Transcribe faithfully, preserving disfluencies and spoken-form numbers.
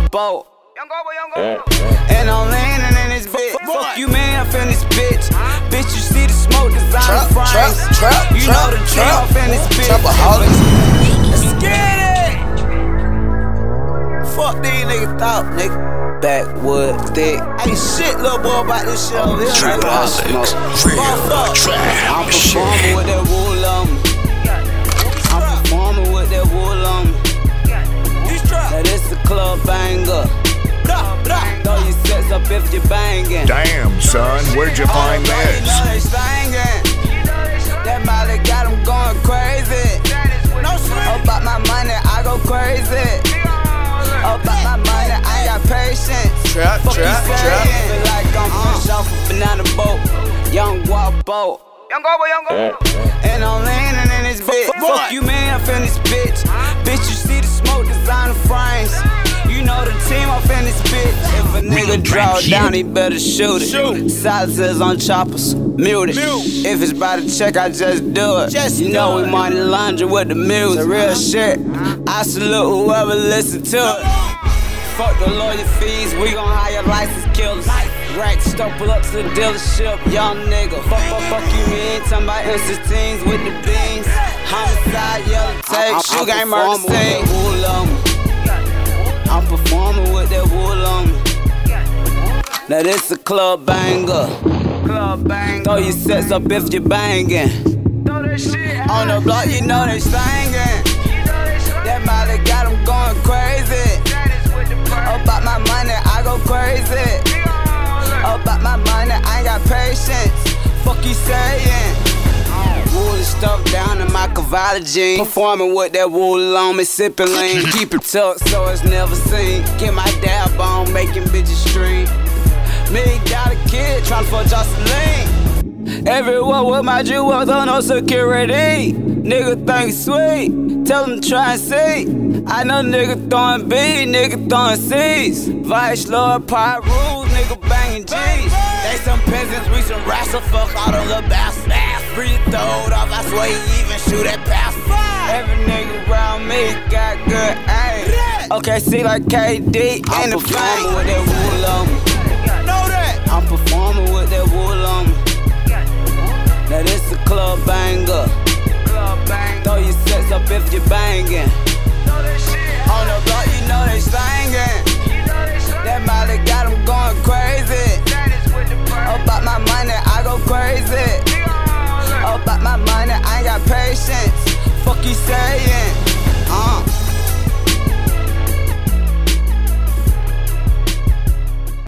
boat. And I'm landing in this bitch. Fuck you, man, up in this bitch. Bitch, you see the smoke, design frames. You know the trap off in this bitch. Let's get it. Fuck these niggas thought, nigga. Backwood thick. Ain't shit, little boy, about this shit over here. Trap Alex, real trap. I'm performing with that wool on me. I'm performing with that wool on me. Now this a club banger. Throw your sets up if you bangin'. Damn, son, where'd you find this? You know they bangin'. That Molly got them going crazy. About my money, I go crazy. About my money, I got patience. Trap, Fuck trap, you trap. Feel like I'm fresh off a banana boat. Young walk boat. Young go, young go. And I'm landing in this bitch. Fuck you, man, up in this bitch. Bitch, you see the smoke, designer frames. You know the team up in this bitch. If a nigga draw down, he better shoot it. Silences on choppers, mute it. If it's by the check, I just do it. You know we money laundry with the music. Real shit. I salute whoever listen to it. Fuck the lawyer fees, we gon' hire licensed killers. Racks, don't pull up to the dealership, young nigga. Fuck, fuck, fuck you, man. Talking about M sixteens with the beans. Homicide, yellow tape, shoe game murder scene. I'm performing with that wool on me. Now this a club banger. Club banger. Throw your sets up if you bangin'. On the block, you know they stangin'. That Molly got them going crazy. About my money, I go crazy. About my money, I ain't got patience. Fuck you sayin'? Wool is stuffed down in my Cavalli jeans. Performing with that wool on me, sippin' lean. Keep it tucked so it's never seen. Get my dab on, making bitches stream. Me got a kid tryna fuck Jocelyn. Everywhere with my jewels on no security. Nigga think sweet, tell them try and see. I know nigga throwing B, nigga throwing C's. Vice Lord, Pie Rules, nigga banging G's. They some peasants, we some rats, so fuck all them little bastards. Free throwed off, I swear he even shoot that pass. Every nigga around me got good aim. Okay, see like K D in the flame. With that wool on me. Know that. I'm performing with that wool on me. Now this a club banger. Throw your sets up if you bangin'. On the block, you know they stangin'. That Molly got them going crazy. About my money, I go crazy. About my money, I ain't got patience. Fuck you sayin'?